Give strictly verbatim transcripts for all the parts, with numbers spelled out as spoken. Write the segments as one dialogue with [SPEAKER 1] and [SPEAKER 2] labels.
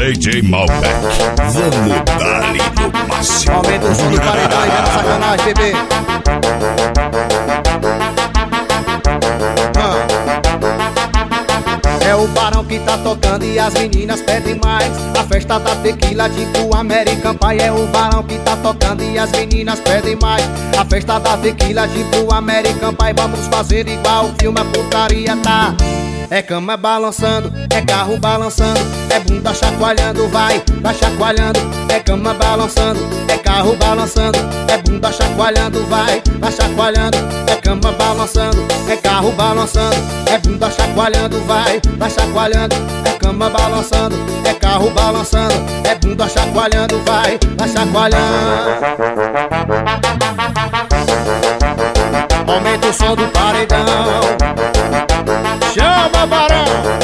[SPEAKER 1] D J Malbec, vamos dar ali no máximo.
[SPEAKER 2] Aumenta o som do paredão e vem no sacanagem, bebê. É o barão que tá tocando e as meninas pedem mais. A festa da tequila tipo American Pie. É o barão que tá tocando e as meninas pedem mais. A festa da tequila tipo American Pie. Vamos fazer igual o filme, a putaria tá. É cama balançando, é carro balançando, é bunda chacoalhando, vai, vai chacoalhando. É cama balançando, é carro balançando, é bunda chacoalhando, vai, vai chacoalhando. É cama balançando, é carro balançando, é bunda chacoalhando, vai, vai chacoalhando. É cama balançando, é carro balançando, é bunda chacoalhando, vai, vai chacoalhando. Aumenta o som do paredão. Chama, barão!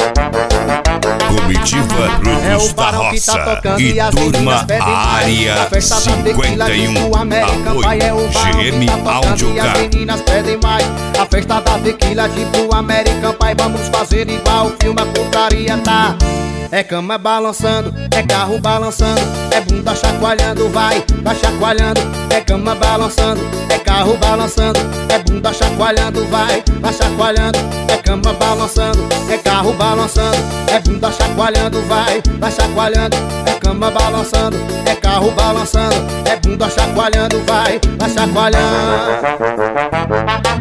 [SPEAKER 1] Comitiva Brutos
[SPEAKER 2] É
[SPEAKER 1] da Roça e turma Área cinquenta e um. Apoio G M Audio Car.
[SPEAKER 2] As meninas pedem mais. A festa da tequila tipo American Pie. Vamos fazer igual o filme, a putaria tá. É cama balançando, é carro balançando, é bunda chacoalhando, vai, vai chacoalhando. É cama balançando, é carro balançando, é bunda chacoalhando, vai, vai chacoalhando. É cama balançando, é carro balançando, é bunda chacoalhando, vai, vai chacoalhando. É cama balançando, é carro balançando, é bunda chacoalhando, vai, vai chacoalhando.